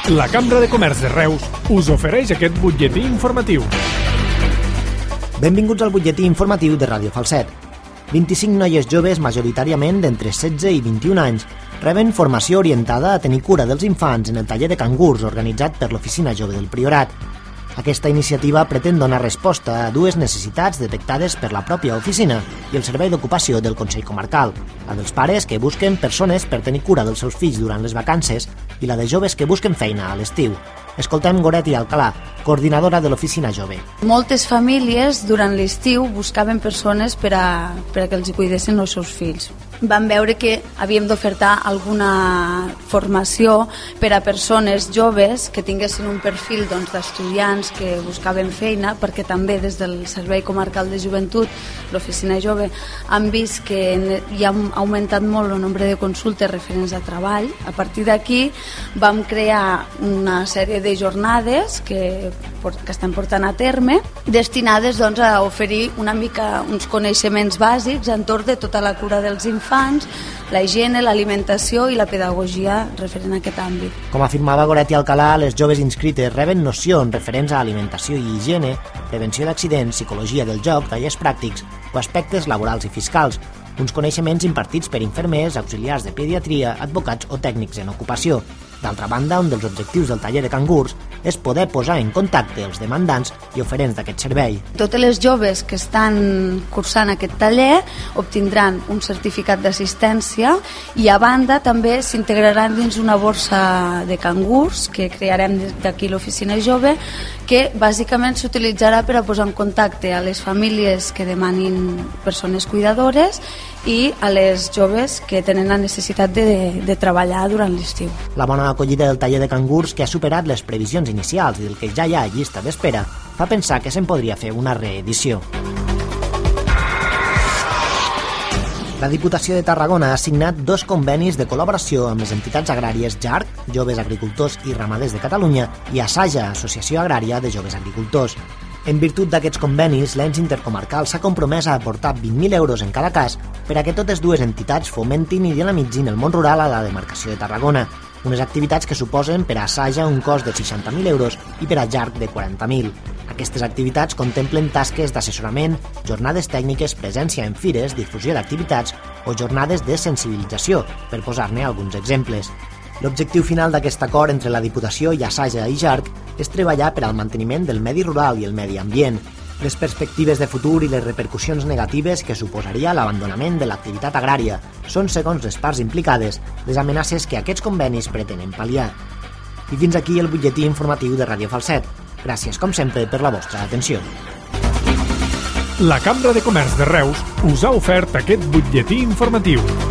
La Cambra de Comerç de Reus us ofereix aquest butlletí informatiu. Benvinguts al butlletí informatiu de Ràdio Falset. 25 noies joves, majoritàriament d'entre 16 i 21 anys, reben formació orientada a tenir cura dels infants en el taller de cangurs organitzat per l'Oficina Jove del Priorat. Aquesta iniciativa pretén donar resposta a dues necessitats detectades per la pròpia oficina i el Servei d'Ocupació del Consell Comarcal, la dels pares que busquen persones per tenir cura dels seus fills durant les vacances i la de joves que busquen feina a l'estiu. Escoltem Goretti Alcalà, coordinadora de l'Oficina Jove. Moltes famílies durant l'estiu buscaven persones per a que els cuidessin els seus fills. Vam veure que havíem d'ofertar alguna formació per a persones joves que tinguessin un perfil d'estudiants que buscaven feina, perquè també des del Servei Comarcal de Joventut, l'Oficina Jove, han vist que hi ha augmentat molt el nombre de consultes referents a treball. A partir d'aquí vam crear una sèrie de jornades que estem portant a terme, destinades a oferir una mica uns coneixements bàsics entorn de tota la cura dels infants, la higiene, l'alimentació i la pedagogia referent a aquest àmbit. Com afirmava Goretti Alcalà, les joves inscrites reben nocions referents a alimentació i higiene, prevenció d'accidents, psicologia del joc, tallers pràctics o aspectes laborals i fiscals, uns coneixements impartits per infermers, auxiliars de pediatria, advocats o tècnics en ocupació. D'altra banda, un dels objectius del taller de cangurs és poder posar en contacte els demandants i oferents d'aquest servei. Totes les joves que estan cursant aquest taller obtindran un certificat d'assistència i a banda també s'integraran dins una borsa de cangurs que crearem d'aquí l'Oficina Jove, que bàsicament s'utilitzarà per a posar en contacte a les famílies que demanin persones cuidadores i a les joves que tenen la necessitat de treballar durant l'estiu. La bona acollida del taller de cangurs, que ha superat les previsions inicials i del que ja hi ha a llista d'espera, fa pensar que se'n podria fer una reedició. La Diputació de Tarragona ha signat 2 convenis de col·laboració amb les entitats agràries JARC, Joves Agricultors i Ramaders de Catalunya, i ASAJA, Associació Agrària de Joves Agricultors. En virtut d'aquests convenis, l'ens intercomarcal s'ha compromès a aportar 20.000 euros en cada cas per a que totes dues entitats fomentin i dinamitzin el món rural a la demarcació de Tarragona, unes activitats que suposen per a ASAJA un cost de 60.000 euros i per a JARC de 40.000. Aquestes activitats contemplen tasques d'assessorament, jornades tècniques, presència en fires, difusió d'activitats o jornades de sensibilització, per posar-ne alguns exemples. L'objectiu final d'aquest acord entre la Diputació i ASAJA i JARC és treballar per al manteniment del medi rural i el medi ambient. Les perspectives de futur i les repercussions negatives que suposaria l'abandonament de l'activitat agrària són, segons les parts implicades, les amenaces que aquests convenis pretenen pal·liar. I fins aquí el butlletí informatiu de Ràdio Falset. Gràcies, com sempre, per la vostra atenció. La Cambra de Comerç de Reus us ha ofert aquest butlletí informatiu.